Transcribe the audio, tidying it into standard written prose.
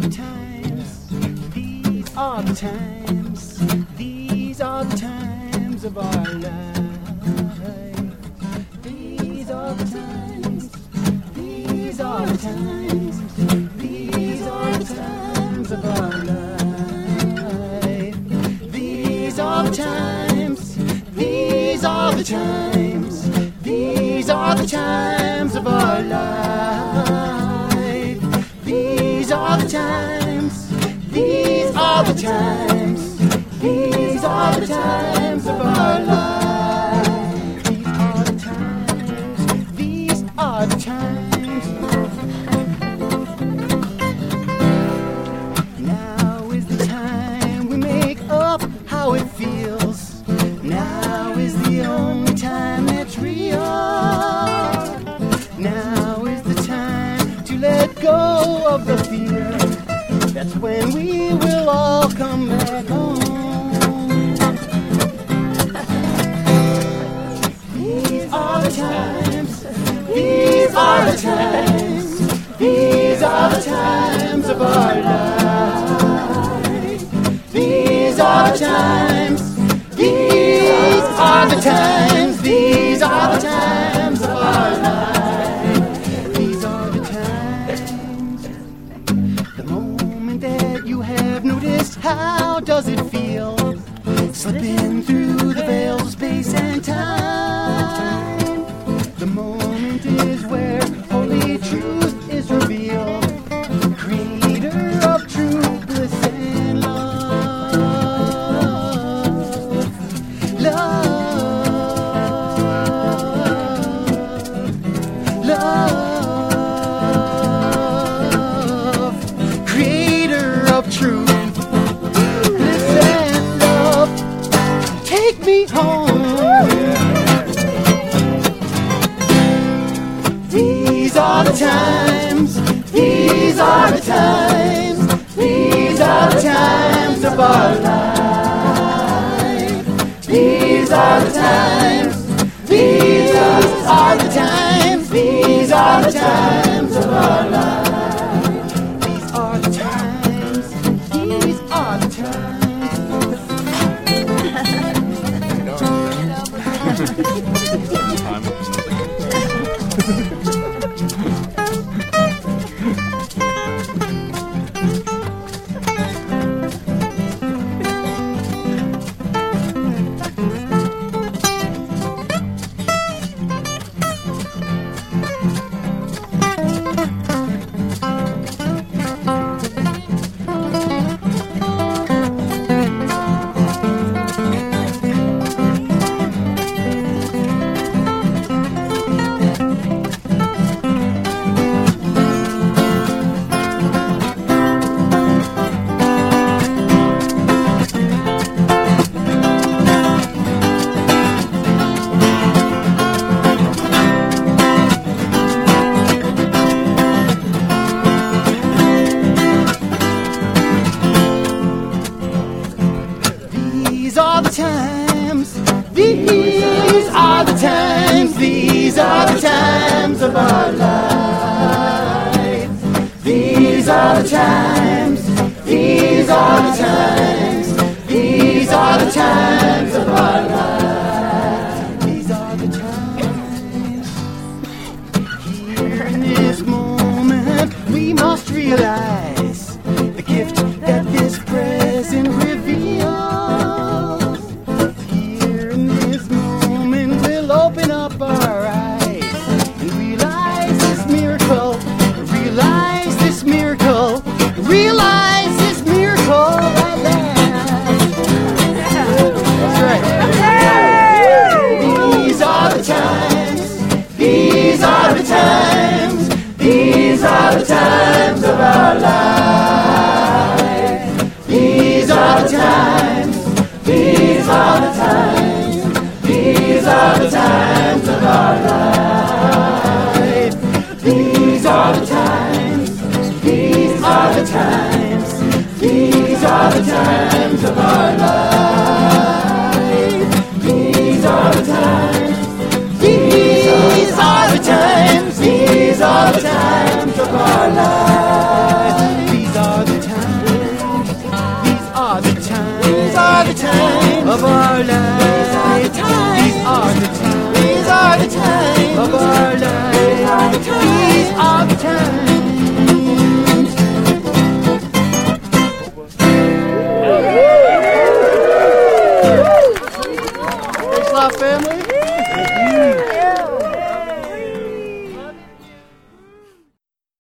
the times, these are the times, these are the times of our life. These are the times, these are the times, these are the times of our life. These are the times, these are the times, these are the times of our life. These are the times, these are the times, these are the times of our life. These are the times, these are the times. Now is the time we make up how it feels. Now is the only time that's real. Now is the time to let go of the fear. That's when we will all come back home. These are the times, these are the times, these are the times of our life. These are the times, these are the times, these are the times of our life. These are the times, the moment that you have noticed, how does it feel? Slipping through the veils of space and time. The moment is where holy truth is revealed. Creator of truth, bliss and love. Love, creator of truth, bliss and love, take me home. These are the times, these are the times, these are the times of our life. These are the times, these are the times, these are the times of our life. These are the times, these are the These are the times, these are the times, these are the times of our life. These are the times, these are the times, these are the times of our life. These are the times. Here in this moment, we must realize the gift that this present reveals. Open up our eyes and realize this miracle, realize this miracle, realize this miracle right there. That's right. These are the times, these are the times, these are the times of our life. These are the times, these are the times, these are the times of our life. These are the times, these are the times. our life.